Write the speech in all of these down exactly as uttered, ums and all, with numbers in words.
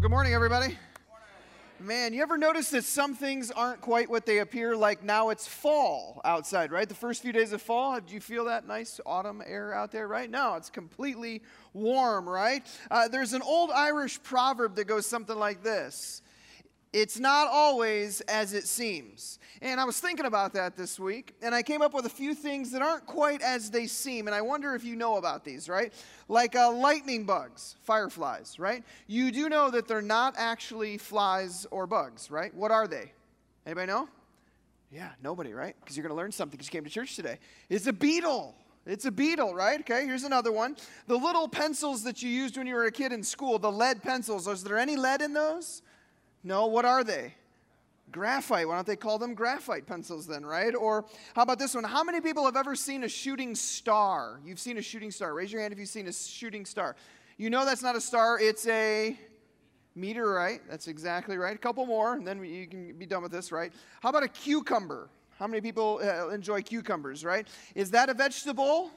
good morning, everybody. Man, you ever notice that some things aren't quite what they appear? Like now it's fall outside, right? The first few days of fall, did you feel that nice autumn air out there, right? No, it's completely warm, right? Uh, there's an old Irish proverb that goes something like this. It's not always as it seems. And I was thinking about that this week, and I came up with a few things that aren't quite as they seem, and I wonder if you know about these, right? Like uh, lightning bugs, fireflies, right? You do know that they're not actually flies or bugs, right? What are they? Anybody know? Yeah, nobody, right? Because you're going to learn something because you came to church today. It's a beetle. It's a beetle, right? Okay, here's another one. The little pencils that you used when you were a kid in school, the lead pencils, is there any lead in those? No, what are they? Graphite. Why don't they call them graphite pencils then, right? Or how about this one? How many people have ever seen a shooting star? You've seen a shooting star. Raise your hand if you've seen a shooting star. You know that's not a star. It's a meteorite. That's exactly right. A couple more, and then you can be done with this, right? How about a cucumber? How many people uh, enjoy cucumbers, right? Is that a vegetable?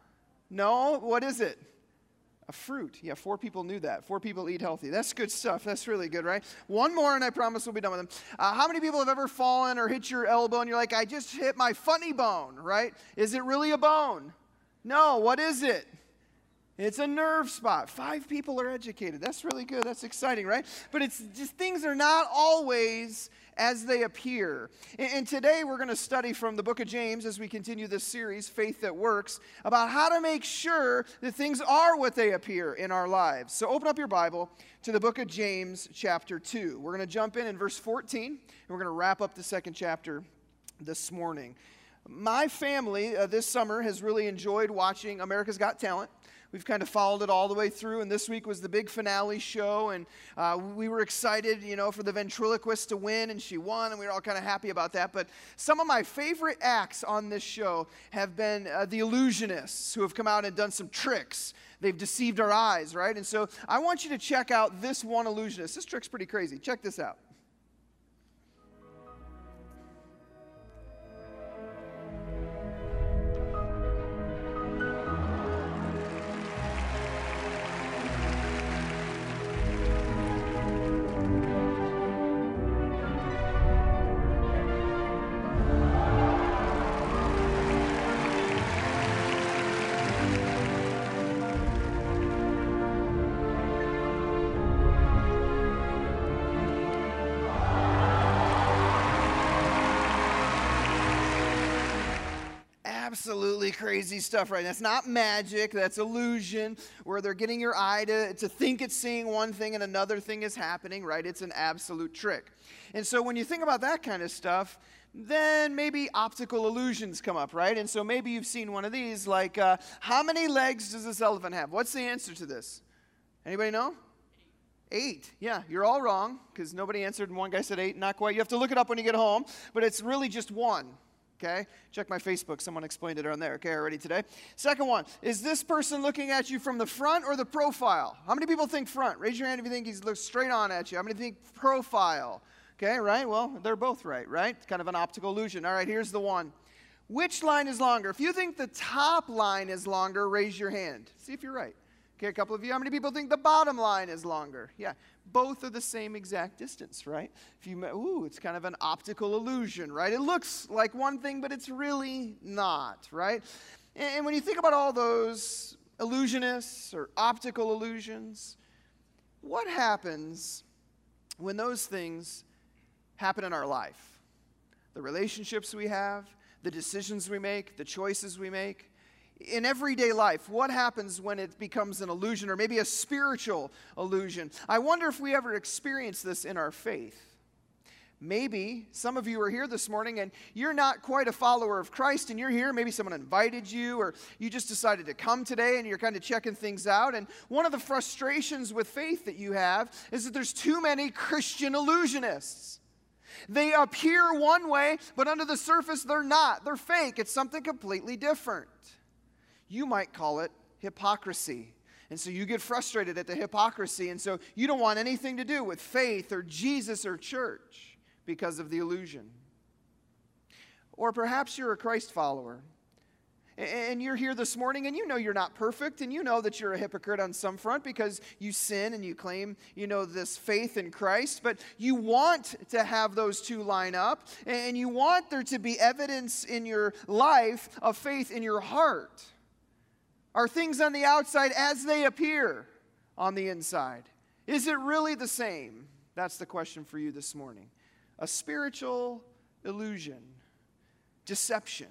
No. What is it? A fruit. Yeah, four people knew that. Four people eat healthy. That's good stuff. That's really good, right? One more, and I promise we'll be done with them. Uh, how many people have ever fallen or hit your elbow, and you're like, I just hit my funny bone, right? Is it really a bone? No. What is it? It's a nerve spot. Five people are educated. That's really good. That's exciting, right? But it's just things are not always as they appear. And today we're going to study from the book of James as we continue this series, Faith That Works, about how to make sure that things are what they appear in our lives. So open up your Bible to the book of James chapter two. We're going to jump in in verse fourteen, and we're going to wrap up the second chapter this morning. My family uh, this summer has really enjoyed watching America's Got Talent. We've kind of followed it all the way through, and this week was the big finale show, and uh, we were excited, you know, for the ventriloquist to win, and she won, and we were all kind of happy about that. But some of my favorite acts on this show have been uh, the illusionists who have come out and done some tricks. They've deceived our eyes, right? And so I want you to check out this one illusionist. This trick's pretty crazy. Check this out. Absolutely crazy stuff, right? That's not magic. That's illusion, where they're getting your eye to, to think it's seeing one thing and another thing is happening, right? It's an absolute trick. And so when you think about that kind of stuff, then maybe optical illusions come up, right? And so maybe you've seen one of these, like, uh, how many legs does this elephant have? What's the answer to this? Anybody know? Eight. Yeah, you're all wrong, because nobody answered, and one guy said eight, not quite. You have to look it up when you get home, but it's really just one. Okay, check my Facebook. Someone explained it on there, okay, already today. Second one, is this person looking at you from the front or the profile? How many people think front? Raise your hand if you think he's looks straight on at you. How many think profile? Okay, right, well, they're both right, right? It's kind of an optical illusion. All right, here's the one. Which line is longer? If you think the top line is longer, raise your hand. See if you're right. Okay, a couple of you. How many people think the bottom line is longer? Yeah, both are the same exact distance, right? If you, ooh, it's kind of an optical illusion, right? It looks like one thing, but it's really not, right? And when you think about all those illusionists or optical illusions, what happens when those things happen in our life? The relationships we have, the decisions we make, the choices we make. In everyday life, what happens when it becomes an illusion or maybe a spiritual illusion? I wonder if we ever experience this in our faith. Maybe some of you are here this morning and you're not quite a follower of Christ and you're here, maybe someone invited you or you just decided to come today and you're kind of checking things out. And one of the frustrations with faith that you have is that there's too many Christian illusionists. They appear one way, but under the surface they're not. They're fake. It's something completely different. You might call it hypocrisy. And so you get frustrated at the hypocrisy, and so you don't want anything to do with faith or Jesus or church because of the illusion. Or perhaps you're a Christ follower, And you're here this morning, and you know you're not perfect, and you know that you're a hypocrite on some front because you sin and you claim, you know, this faith in Christ. But you want to have those two line up, and you want there to be evidence in your life of faith in your heart. Are things on the outside as they appear on the inside? Is it really the same? That's the question for you this morning. A spiritual illusion, deception,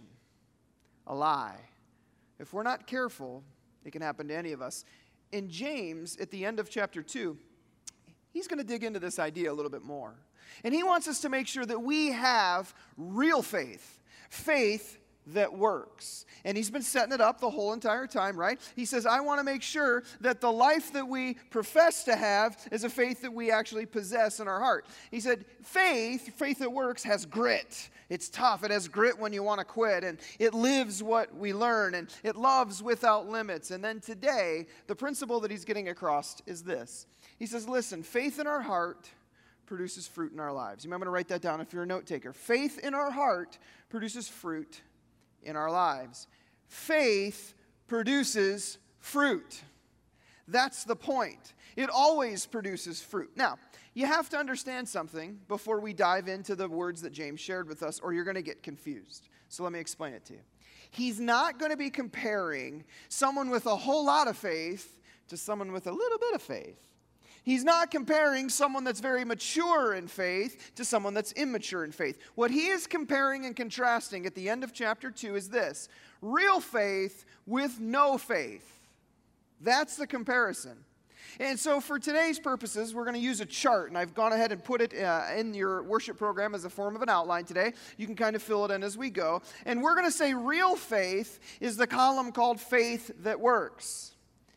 a lie. If we're not careful, it can happen to any of us. In James, at the end of chapter two, he's going to dig into this idea a little bit more. And he wants us to make sure that we have real faith, faith that works. And he's been setting it up the whole entire time, right? He says, I want to make sure that the life that we profess to have is a faith that we actually possess in our heart. He said, faith, faith that works, has grit. It's tough. It has grit when you want to quit. And it lives what we learn. And it loves without limits. And then today, the principle that he's getting across is this. He says, listen, faith in our heart produces fruit in our lives. You might want to write that down if you're a note taker. Faith in our heart produces fruit in our lives. Faith produces fruit. That's the point. It always produces fruit. Now, you have to understand something before we dive into the words that James shared with us, or you're going to get confused. So let me explain it to you. He's not going to be comparing someone with a whole lot of faith to someone with a little bit of faith. He's not comparing someone that's very mature in faith to someone that's immature in faith. What he is comparing and contrasting at the end of chapter two is this: real faith with no faith. That's the comparison. And so for today's purposes, we're going to use a chart, and I've gone ahead and put it uh, in your worship program as a form of an outline today. You can kind of fill it in as we go. And we're going to say real faith is the column called faith that works.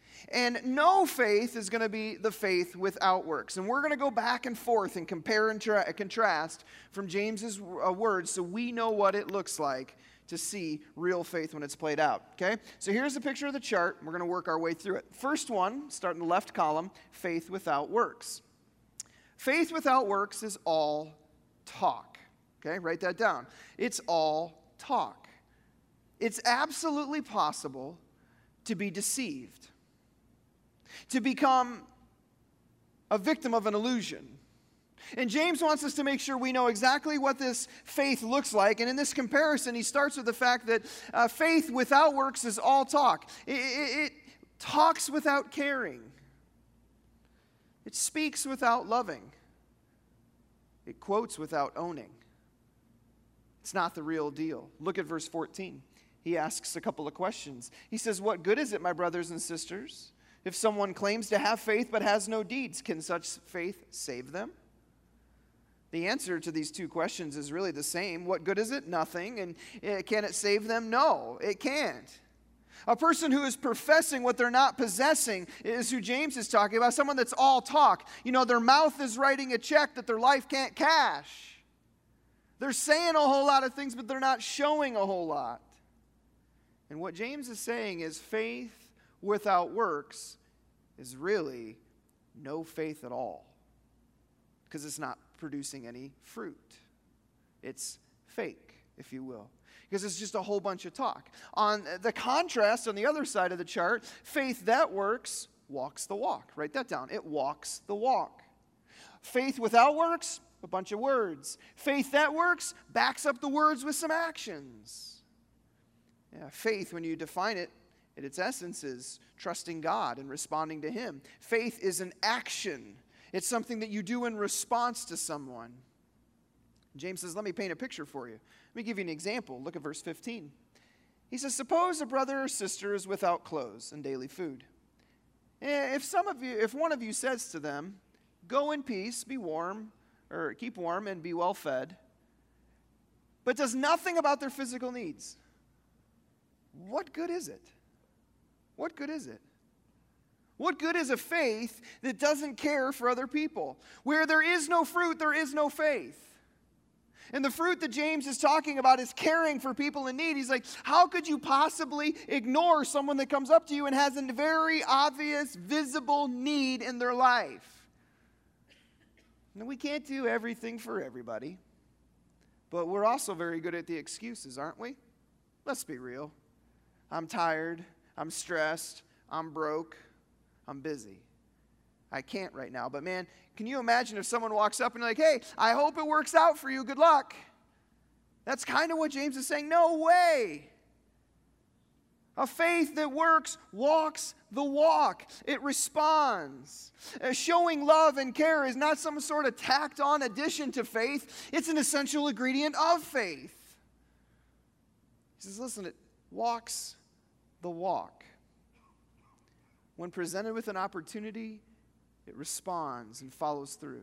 And no faith is going to be the faith without works. And we're going to go back and forth and compare and tra- contrast from James's uh, words so we know what it looks like to see real faith when it's played out. Okay? So here's a picture of the chart. We're going to work our way through it. First one, start in the left column, faith without works. Faith without works is all talk. Okay? Write that down. It's all talk. It's absolutely possible to be deceived, to become a victim of an illusion. And James wants us to make sure we know exactly what this faith looks like. And in this comparison, he starts with the fact that uh, faith without works is all talk. It, it, it talks without caring. It speaks without loving. It quotes without owning. It's not the real deal. Look at verse fourteen. He asks a couple of questions. He says, what good is it, my brothers and sisters, if someone claims to have faith but has no deeds? Can such faith save them? The answer to these two questions is really the same. What good is it? Nothing. And uh, can it save them? No, it can't. A person who is professing what they're not possessing is who James is talking about, someone that's all talk. You know, their mouth is writing a check that their life can't cash. They're saying a whole lot of things, but they're not showing a whole lot. And what James is saying is faith without works is really no faith at all, because it's not producing any fruit. It's fake, if you will, because it's just a whole bunch of talk. On the contrast, on the other side of the chart, faith that works walks the walk. Write that down. It walks the walk. Faith without works, a bunch of words. Faith that works backs up the words with some actions. Yeah, faith, when you define it, at its essence is trusting God and responding to Him. Faith is an action. It's something that you do in response to someone. James says, let me paint a picture for you. Let me give you an example. Look at verse fifteen. He says, suppose a brother or sister is without clothes and daily food. If some of you, if one of you says to them, go in peace, be warm, or keep warm and be well fed, but does nothing about their physical needs, what good is it? What good is it? What good is a faith that doesn't care for other people? Where there is no fruit, there is no faith. And the fruit that James is talking about is caring for people in need. He's like, how could you possibly ignore someone that comes up to you and has a very obvious, visible need in their life? Now, we can't do everything for everybody, but we're also very good at the excuses, aren't we? Let's be real. I'm tired, I'm stressed, I'm broke, I'm busy. I can't right now. But man, can you imagine if someone walks up and like, hey, I hope it works out for you, good luck. That's kind of what James is saying. No way. A faith that works walks the walk. It responds. Uh, showing love and care is not some sort of tacked on addition to faith. It's an essential ingredient of faith. He says, listen, it walks the walk. When presented with an opportunity, it responds and follows through.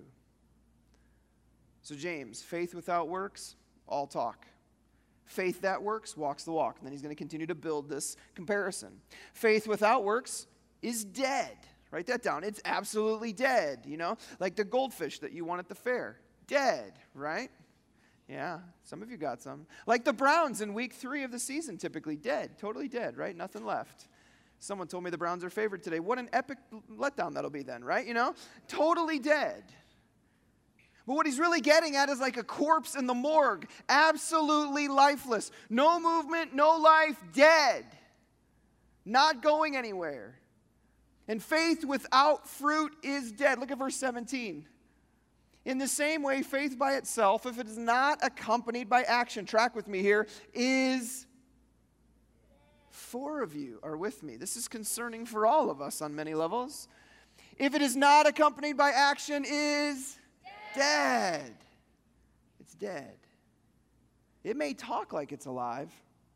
So James, faith without works, all talk. Faith that works walks the walk. And then he's going to continue to build this comparison. Faith without works is dead. Write that down. It's absolutely dead, you know? Like the goldfish that you won at the fair. Dead, right? Yeah, some of you got some. Like the Browns in week three of the season, typically dead. Totally dead, right? Nothing left. Someone told me the Browns are favored today. What an epic letdown that'll be then, right? You know? Totally dead. But what he's really getting at is like a corpse in the morgue. Absolutely lifeless. No movement, no life, dead. Not going anywhere. And faith without fruit is dead. Look at verse seventeen. In the same way, faith by itself, if it is not accompanied by action, track with me here, is... Four of you are with me. This is concerning for all of us on many levels. If it is not accompanied by action, is... Dead. It's dead. It may talk like it's alive,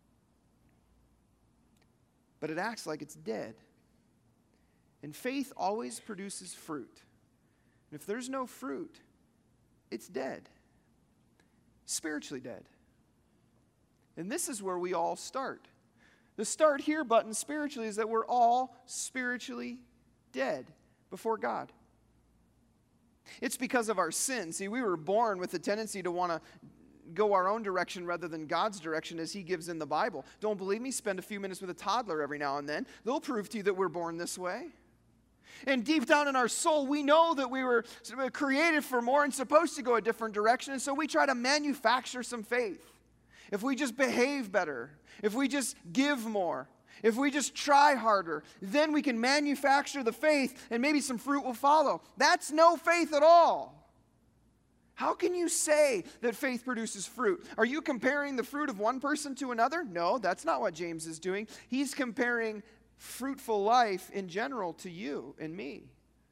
but it acts like it's dead. And faith always produces fruit. And if there's no fruit, it's dead. Spiritually dead. And this is where we all start. The start here button spiritually is that we're all spiritually dead before God. It's because of our sin. See, we were born with the tendency to want to go our own direction rather than God's direction as he gives in the Bible. Don't believe me? Spend a few minutes with a toddler every now and then. They'll prove to you that we're born this way. And deep down in our soul, we know that we were created for more and supposed to go a different direction. And so we try to manufacture some faith. If we just behave better, if we just give more, if we just try harder, then we can manufacture the faith and maybe some fruit will follow. That's no faith at all. How can you say that faith produces fruit? Are you comparing the fruit of one person to another? No, that's not what James is doing. He's comparing fruitful life in general to you and me.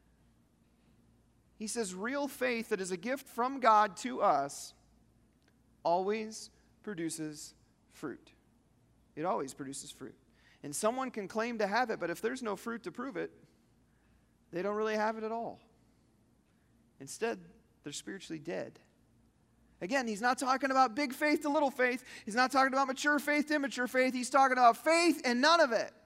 He says real faith that is a gift from God to us always produces fruit. It always produces fruit. And someone can claim to have it, but if there's no fruit to prove it, they don't really have it at all. Instead, they're spiritually dead. Again, he's not talking about big faith to little faith. He's not talking about mature faith to immature faith. He's talking about faith and none of it.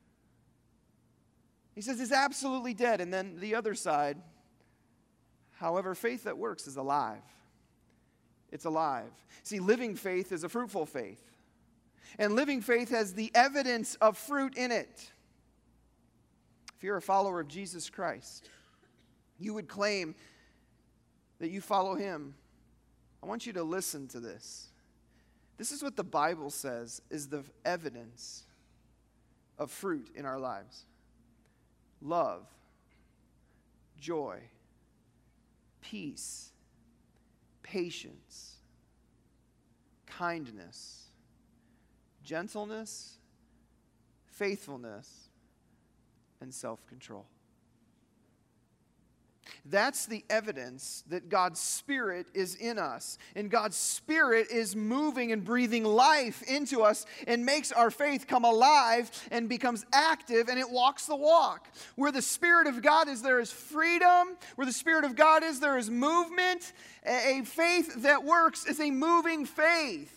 He says it's absolutely dead. And then the other side, however, faith that works is alive. It's alive. See, living faith is a fruitful faith. And living faith has the evidence of fruit in it. If you're a follower of Jesus Christ, you would claim that you follow him. I want you to listen to this. This is what the Bible says is the evidence of fruit in our lives. Love, joy, peace, patience, kindness, gentleness, faithfulness, and self-control. That's the evidence that God's Spirit is in us. And God's Spirit is moving and breathing life into us and makes our faith come alive and becomes active, and it walks the walk. Where the Spirit of God is, there is freedom. Where the Spirit of God is, there is movement. A faith that works is a moving faith.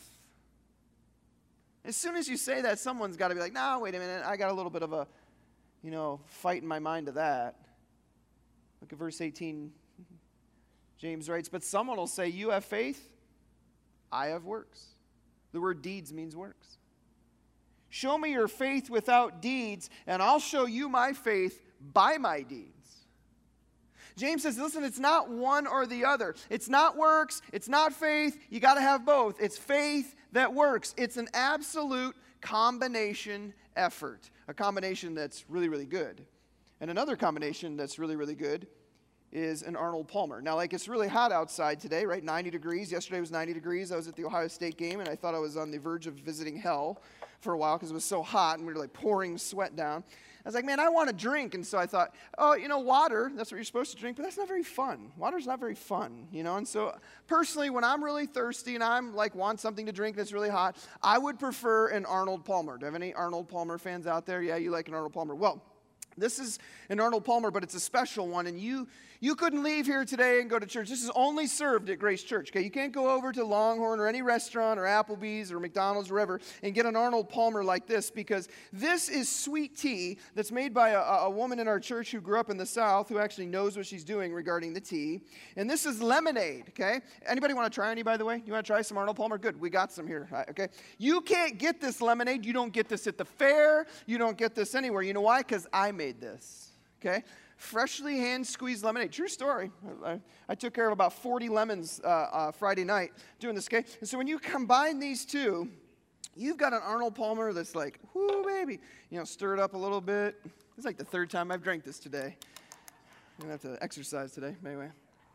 As soon as you say that, someone's got to be like, no, wait a minute, I got a little bit of a, you know, fight in my mind to that. Look at verse eighteen. James writes, but someone will say, you have faith, I have works. The word deeds means works. Show me your faith without deeds, and I'll show you my faith by my deeds. James says, listen, it's not one or the other. It's not works. It's not faith. You got to have both. It's faith that works. It's an absolute combination effort, a combination that's really, really good. And another combination that's really, really good is an Arnold Palmer. Now, like, it's really hot outside today, right? ninety degrees. Yesterday was ninety degrees. I was at the Ohio State game, and I thought I was on the verge of visiting hell for a while because it was so hot, and we were, like, pouring sweat down. I was like, man, I want a drink. And so I thought, oh, you know, water, that's what you're supposed to drink, but that's not very fun. Water's not very fun, you know? And so personally, when I'm really thirsty and I'm, like, want something to drink that's really hot, I would prefer an Arnold Palmer. Do I have any Arnold Palmer fans out there? Yeah, you like an Arnold Palmer. Well, this is an Arnold Palmer, but it's a special one, and you you couldn't leave here today and go to church. This is only served at Grace Church, okay? You can't go over to Longhorn or any restaurant or Applebee's or McDonald's or wherever and get an Arnold Palmer like this, because this is sweet tea that's made by a, a woman in our church who grew up in the South who actually knows what she's doing regarding the tea. And this is lemonade, okay? Anybody want to try any, by the way? You want to try some Arnold Palmer? Good, we got some here, okay? You can't get this lemonade. You don't get this at the fair. You don't get this anywhere. You know why? Because I made this, okay? Freshly hand-squeezed lemonade. True story. I, I took care of about forty lemons uh, uh, Friday night doing this, okay? And so when you combine these two, you've got an Arnold Palmer that's like, whoo, baby. You know, stir it up a little bit. It's like the third time I've drank this today. I'm going to have to exercise today, anyway.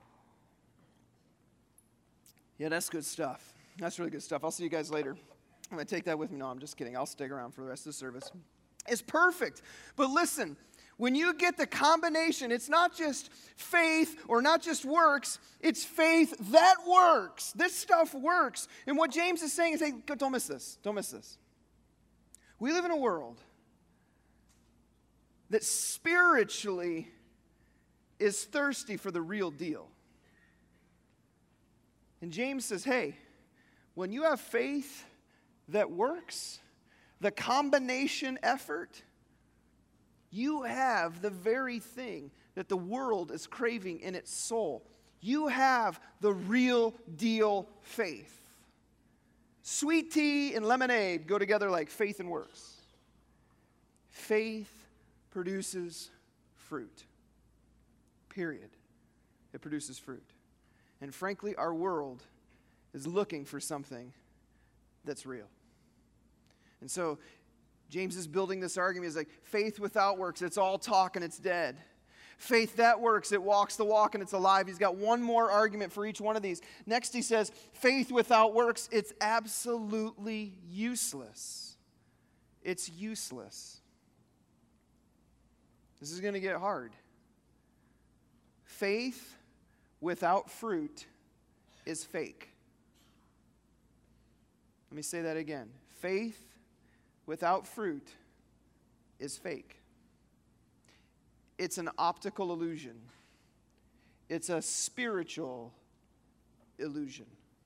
Yeah, that's good stuff. That's really good stuff. I'll see you guys later. I'm going to take that with me. No, I'm just kidding. I'll stick around for the rest of the service. It's perfect. But listen, when you get the combination, it's not just faith or not just works, it's faith that works. This stuff works. And what James is saying is, hey, don't miss this. Don't miss this. We live in a world that spiritually is thirsty for the real deal. And James says, hey, when you have faith that works, the combination effort, you have the very thing that the world is craving in its soul. You have the real deal faith. Sweet tea and lemonade go together like faith and works. Faith produces fruit. Period. It produces fruit. And frankly, our world is looking for something that's real. And so James is building this argument. He's like, faith without works, it's all talk and it's dead. Faith that works, it walks the walk and it's alive. He's got one more argument for each one of these. Next he says, faith without works, it's absolutely useless. It's useless. This is going to get hard. Faith without fruit is fake. Let me say that again. Faith without fruit is fake. It's an optical illusion. It's a spiritual illusion.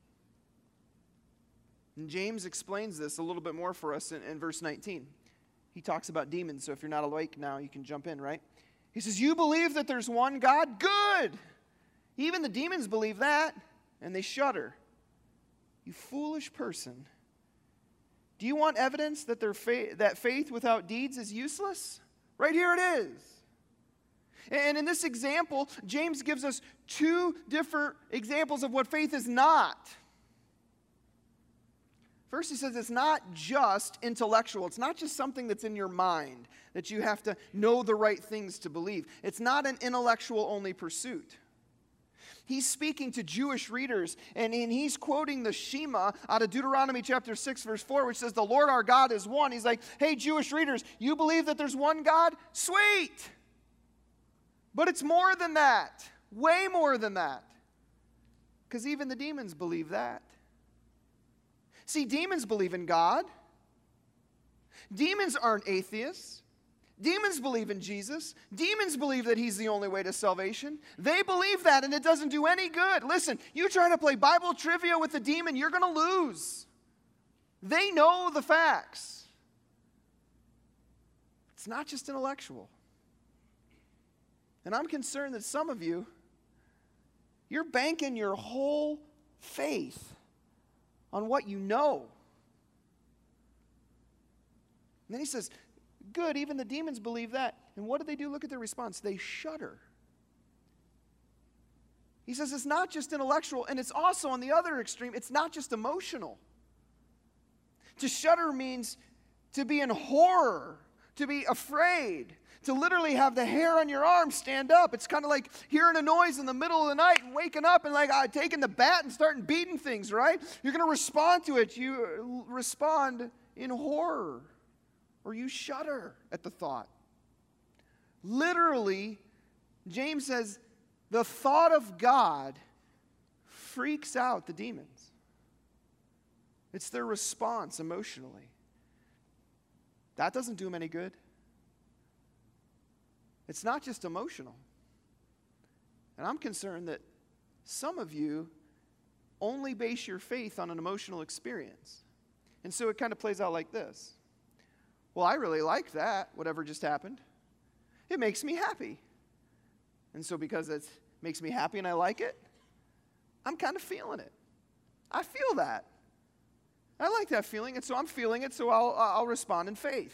And James explains this a little bit more for us in, in verse nineteen. He talks about demons, so if you're not awake now, you can jump in, right? He says, you believe that there's one God? Good! Even the demons believe that, and they shudder. You foolish person. Do you want evidence that, their fa- that faith without deeds is useless? Right here it is. And in this example, James gives us two different examples of what faith is not. First, he says it's not just intellectual. It's not just something that's in your mind that you have to know the right things to believe. It's not an intellectual-only pursuit. He's speaking to Jewish readers, and, and he's quoting the Shema out of Deuteronomy chapter six, verse four, which says, the Lord our God is one. He's like, hey, Jewish readers, you believe that there's one God? Sweet! But it's more than that. Way more than that. Because even the demons believe that. See, demons believe in God. Demons aren't atheists. Demons believe in Jesus. Demons believe that he's the only way to salvation. They believe that, and it doesn't do any good. Listen, you try to play Bible trivia with a demon, you're going to lose. They know the facts. It's not just intellectual. And I'm concerned that some of you, you're banking your whole faith on what you know. And then he says, good, even the demons believe that. And what do they do? Look at their response. They shudder. He says it's not just intellectual, and it's also on the other extreme, it's not just emotional. To shudder means to be in horror, to be afraid, to literally have the hair on your arm stand up. It's kind of like hearing a noise in the middle of the night and waking up and like uh, taking the bat and starting beating things, right? You're going to respond to it. You respond in horror, or you shudder at the thought. Literally, James says, the thought of God freaks out the demons. It's their response emotionally. That doesn't do them any good. It's not just emotional. And I'm concerned that some of you only base your faith on an emotional experience. And so it kind of plays out like this. Well, I really like that, whatever just happened. It makes me happy. And so because it makes me happy and I like it, I'm kind of feeling it. I feel that. I like that feeling, and so I'm feeling it, so I'll, I'll respond in faith.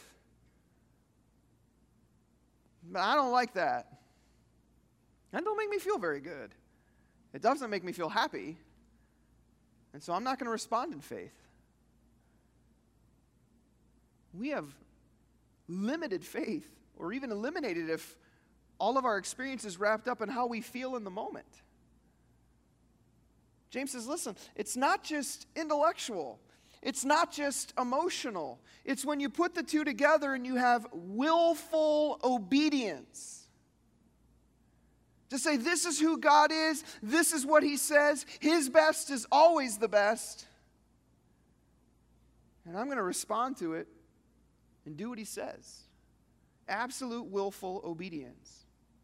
But I don't like that. That don't make me feel very good. It doesn't make me feel happy, and so I'm not going to respond in faith. We have limited faith, or even eliminated if all of our experience is wrapped up in how we feel in the moment. James says, listen, it's not just intellectual. It's not just emotional. It's when you put the two together and you have willful obedience. To say, this is who God is, this is what He says, His best is always the best. And I'm going to respond to it and do what He says. Absolute willful obedience.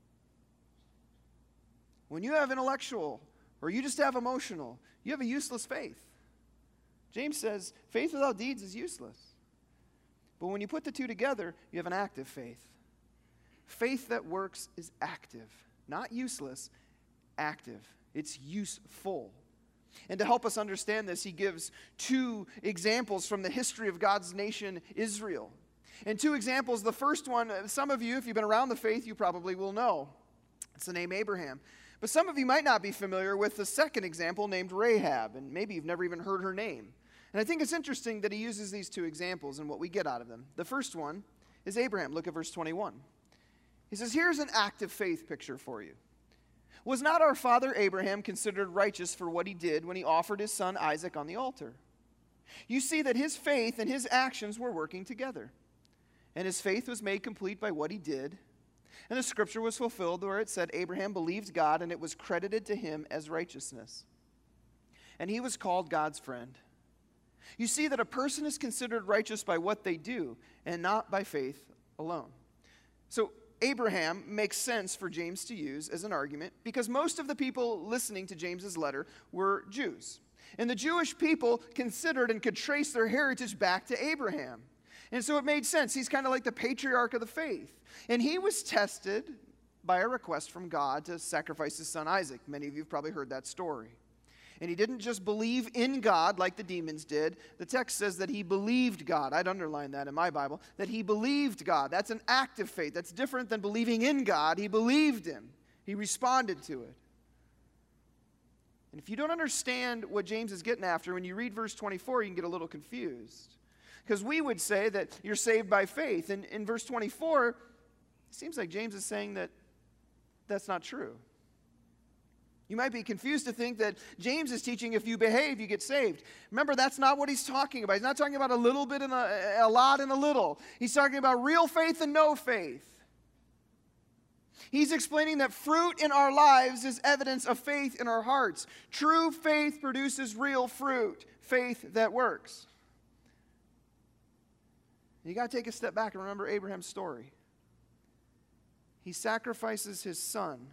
When you have intellectual, or you just have emotional, you have a useless faith. James says, faith without deeds is useless. But when you put the two together, you have an active faith. Faith that works is active, not useless, active. It's useful. And to help us understand this, he gives two examples from the history of God's nation, Israel. And two examples, the first one, some of you, if you've been around the faith, you probably will know. It's the name Abraham. But some of you might not be familiar with the second example named Rahab, and maybe you've never even heard her name. And I think it's interesting that he uses these two examples and what we get out of them. The first one is Abraham. Look at verse twenty-one. He says, here's an active faith picture for you. Was not our father Abraham considered righteous for what he did when he offered his son Isaac on the altar? You see that his faith and his actions were working together. And his faith was made complete by what he did. And the scripture was fulfilled where it said, Abraham believed God, and it was credited to him as righteousness. And he was called God's friend. You see that a person is considered righteous by what they do, and not by faith alone. So Abraham makes sense for James to use as an argument, because most of the people listening to James's letter were Jews. And the Jewish people considered and could trace their heritage back to Abraham. And so it made sense. He's kind of like the patriarch of the faith. And he was tested by a request from God to sacrifice his son Isaac. Many of you have probably heard that story. And he didn't just believe in God like the demons did. The text says that he believed God. I'd underline that in my Bible. That he believed God. That's an active faith. That's different than believing in God. He believed Him. He responded to it. And if you don't understand what James is getting after, when you read verse twenty-four, you can get a little confused. Because we would say that you're saved by faith. And in verse twenty-four, it seems like James is saying that that's not true. You might be confused to think that James is teaching if you behave, you get saved. Remember, that's not what he's talking about. He's not talking about a little bit and a, a lot and a little. He's talking about real faith and no faith. He's explaining that fruit in our lives is evidence of faith in our hearts. True faith produces real fruit, faith that works. You got to take a step back and remember Abraham's story. He sacrifices his son.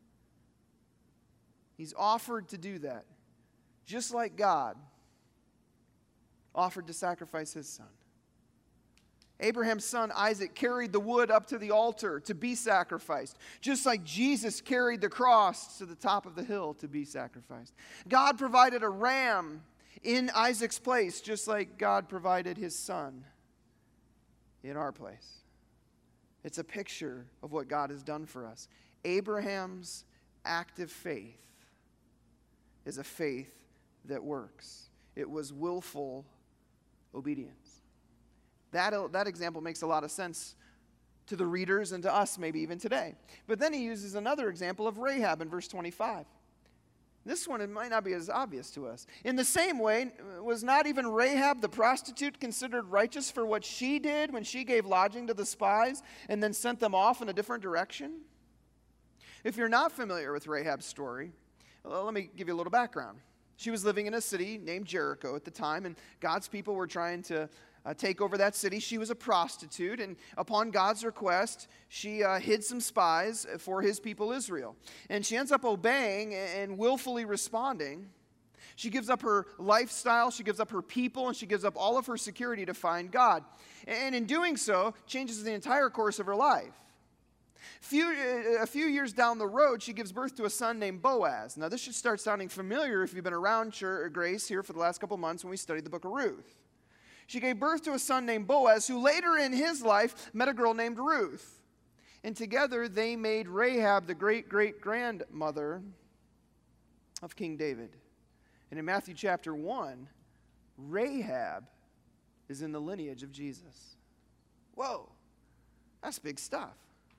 He's offered to do that, just like God offered to sacrifice his son. Abraham's son Isaac carried the wood up to the altar to be sacrificed, just like Jesus carried the cross to the top of the hill to be sacrificed. God provided a ram in Isaac's place, just like God provided his son in our place. It's a picture of what God has done for us. Abraham's active faith is a faith that works. It was willful obedience. That, that example makes a lot of sense to the readers and to us, maybe even today. But then he uses another example of Rahab in verse twenty-five. This one, it might not be as obvious to us. In the same way, was not even Rahab the prostitute considered righteous for what she did when she gave lodging to the spies and then sent them off in a different direction? If you're not familiar with Rahab's story, well, let me give you a little background. She was living in a city named Jericho at the time, and God's people were trying to Uh, take over that city. She was a prostitute, and upon God's request, she uh, hid some spies for his people Israel. And she ends up obeying and willfully responding. She gives up her lifestyle, she gives up her people, and she gives up all of her security to find God. And in doing so, changes the entire course of her life. Few, a few years down the road, she gives birth to a son named Boaz. Now, this should start sounding familiar if you've been around Grace here for the last couple months when we studied the book of Ruth. She gave birth to a son named Boaz, who later in his life met a girl named Ruth. And together they made Rahab the great-great-grandmother of King David. And in Matthew chapter one, Rahab is in the lineage of Jesus. Whoa, that's big stuff.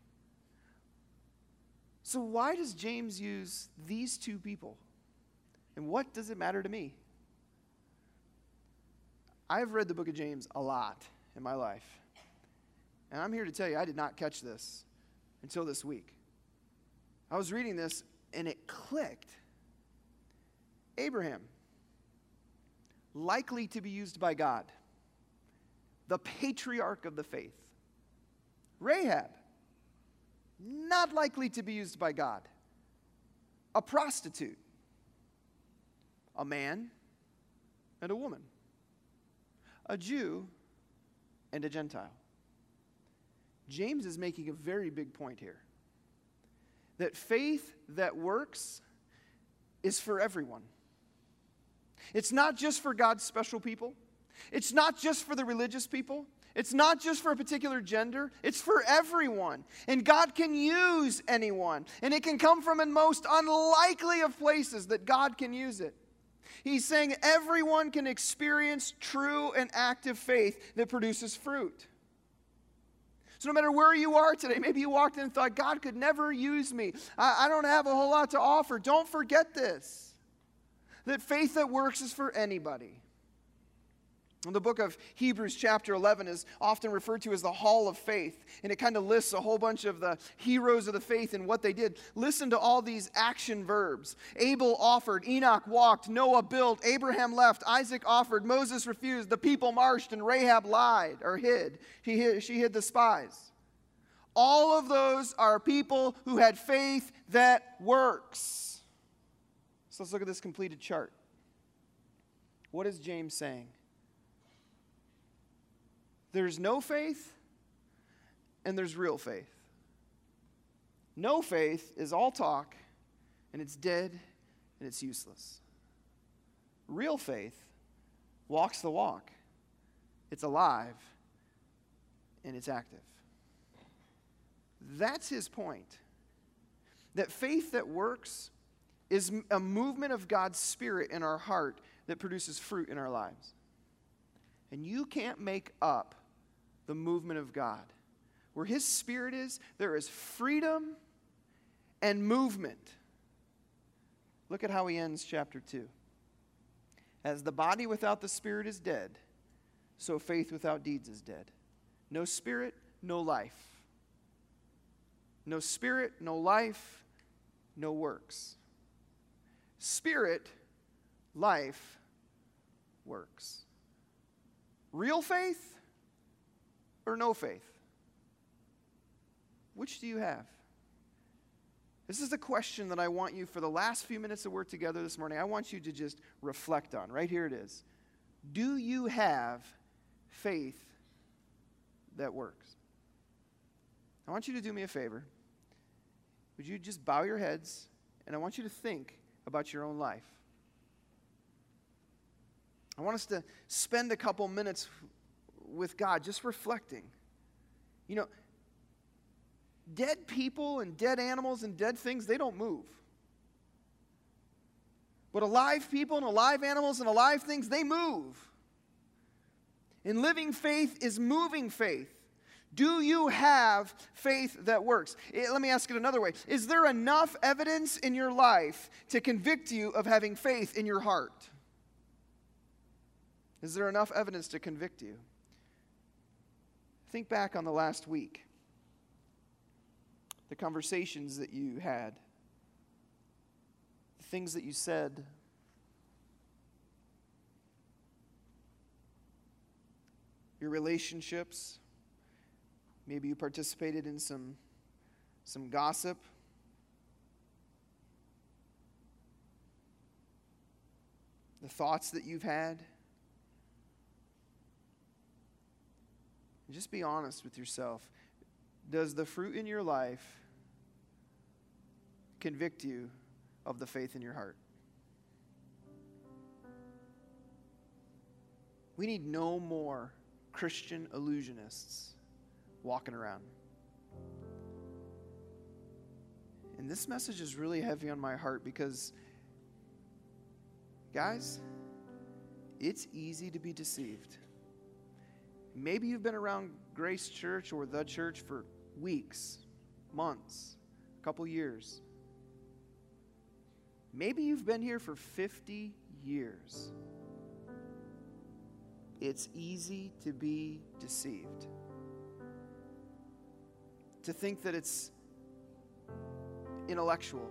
So why does James use these two people? And what does it matter to me? I've read the book of James a lot in my life. And I'm here to tell you, I did not catch this until this week. I was reading this, and it clicked. Abraham, likely to be used by God. The patriarch of the faith. Rahab, not likely to be used by God. A prostitute. A man and a woman. A Jew and a Gentile. James is making a very big point here. That faith that works is for everyone. It's not just for God's special people. It's not just for the religious people. It's not just for a particular gender. It's for everyone. And God can use anyone. And it can come from the most unlikely of places that God can use it. He's saying everyone can experience true and active faith that produces fruit. So no matter where you are today, maybe you walked in and thought, God could never use me. I, I don't have a whole lot to offer. Don't forget this. That faith that works is for anybody. The book of Hebrews chapter eleven is often referred to as the Hall of Faith, and it kind of lists a whole bunch of the heroes of the faith and what they did. Listen to all these action verbs. Abel offered, Enoch walked, Noah built, Abraham left, Isaac offered, Moses refused, the people marched, and Rahab lied or hid. She hid, she hid the spies. All of those are people who had faith that works. So let's look at this completed chart. What is James saying? There's no faith, and there's real faith. No faith is all talk, and it's dead, and it's useless. Real faith walks the walk. It's alive, and it's active. That's his point. That faith that works is a movement of God's Spirit in our heart that produces fruit in our lives. And you can't make up the movement of God. Where His Spirit is, there is freedom and movement. Look at how he ends chapter two. As the body without the Spirit is dead, so faith without deeds is dead. No Spirit, no life. No Spirit, no life, no works. Spirit, life, works. Real faith or no faith? Which do you have? This is a question that I want you, for the last few minutes that we're together this morning, I want you to just reflect on. Right here it is. Do you have faith that works? I want you to do me a favor. Would you just bow your heads, and I want you to think about your own life. I want us to spend a couple minutes with God just reflecting. You know, dead people and dead animals and dead things, they don't move. But alive people and alive animals and alive things, they move. And living faith is moving faith. Do you have faith that works? Eh, Let me ask it another way. Is there enough evidence in your life to convict you of having faith in your heart? Is there enough evidence to convict you? Think back on the last week. The conversations that you had. The things that you said. Your relationships. Maybe you participated in some, some gossip. The thoughts that you've had. Just be honest with yourself. Does the fruit in your life convict you of the faith in your heart? We need no more Christian illusionists walking around. And this message is really heavy on my heart because, guys, it's easy to be deceived. Maybe you've been around Grace Church or the church for weeks, months, a couple years. Maybe you've been here for fifty years. It's easy to be deceived. To think that it's intellectual.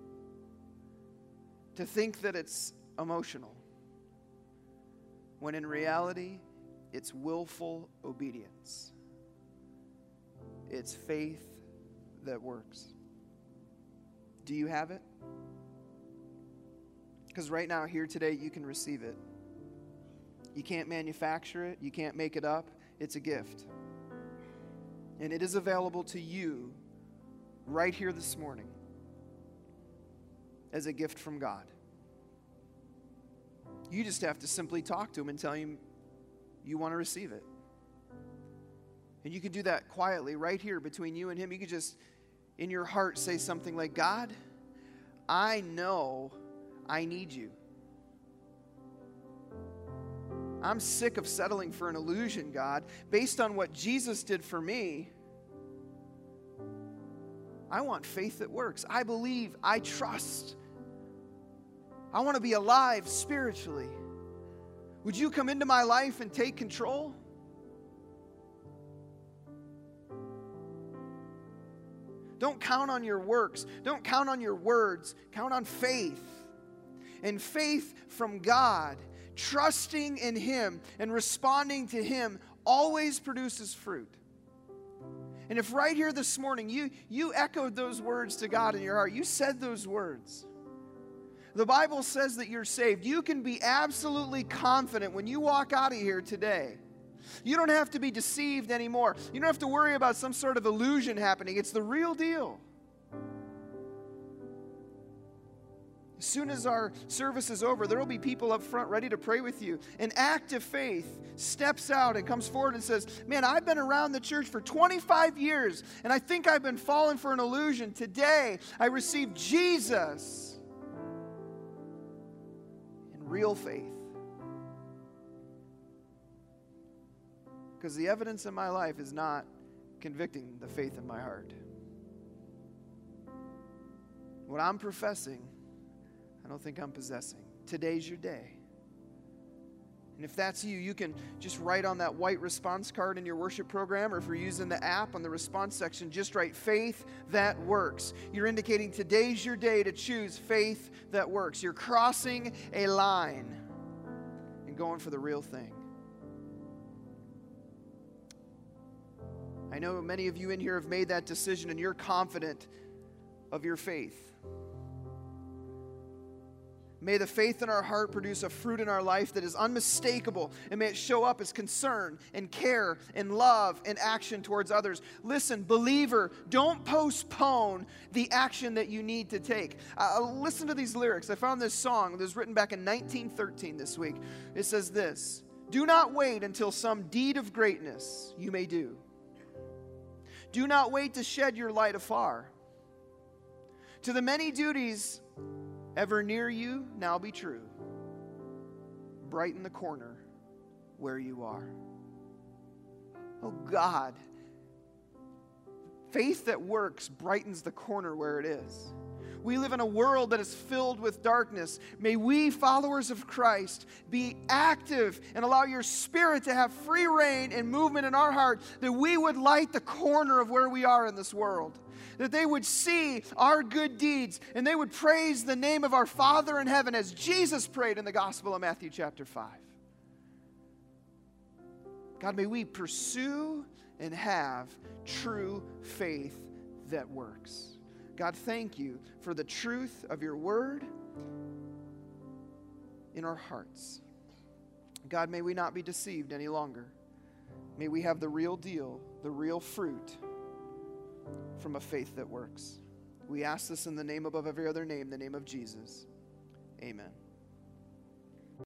To think that it's emotional. When in reality, it's willful obedience. It's faith that works. Do you have it? Because right now, here today, you can receive it. You can't manufacture it. You can't make it up. It's a gift. And it is available to you right here this morning as a gift from God. You just have to simply talk to Him and tell Him you want to receive it. And you can do that quietly right here between you and Him. You could just, in your heart, say something like, God, I know I need you. I'm sick of settling for an illusion, God. Based on what Jesus did for me, I want faith that works. I believe. I trust. I want to be alive spiritually. Would you come into my life and take control? Don't count on your works. Don't count on your words. Count on faith. And faith from God, trusting in Him and responding to Him, always produces fruit. And if right here this morning you, you echoed those words to God in your heart, you said those words, the Bible says that you're saved. You can be absolutely confident when you walk out of here today. You don't have to be deceived anymore. You don't have to worry about some sort of illusion happening. It's the real deal. As soon as our service is over, there will be people up front ready to pray with you. An act of faith steps out and comes forward and says, man, I've been around the church for twenty-five years, and I think I've been falling for an illusion. Today, I received Jesus in real faith. Because the evidence in my life is not convicting the faith in my heart. What I'm professing, I don't think I'm possessing. Today's your day. And if that's you, you can just write on that white response card in your worship program, or if you're using the app on the response section, just write faith that works. You're indicating today's your day to choose faith that works. You're crossing a line and going for the real thing. I know many of you in here have made that decision and you're confident of your faith. May the faith in our heart produce a fruit in our life that is unmistakable, and may it show up as concern and care and love and action towards others. Listen, believer, don't postpone the action that you need to take. Uh, listen to these lyrics. I found this song that was written back in nineteen thirteen this week. It says this: do not wait until some deed of greatness you may do. Do not wait to shed your light afar. To the many duties ever near you, now be true. Brighten the corner where you are. Oh God, faith that works brightens the corner where it is. We live in a world that is filled with darkness. May we, followers of Christ, be active and allow your Spirit to have free reign and movement in our heart, that we would light the corner of where we are in this world, that they would see our good deeds and they would praise the name of our Father in heaven as Jesus prayed in the Gospel of Matthew chapter five. God, may we pursue and have true faith that works. God, thank you for the truth of your word in our hearts. God, may we not be deceived any longer. May we have the real deal, the real fruit from a faith that works. We ask this in the name above every other name, the name of Jesus. Amen.